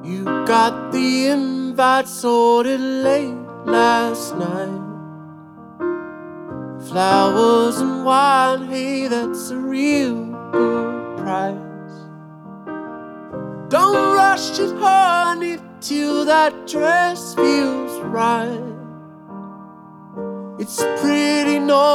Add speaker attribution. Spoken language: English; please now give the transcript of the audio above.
Speaker 1: You got the invite sorted late last night. Flowers and wine, hey, that's a real good price. Don't rush it, honey, till that dress feels right. It's pretty normal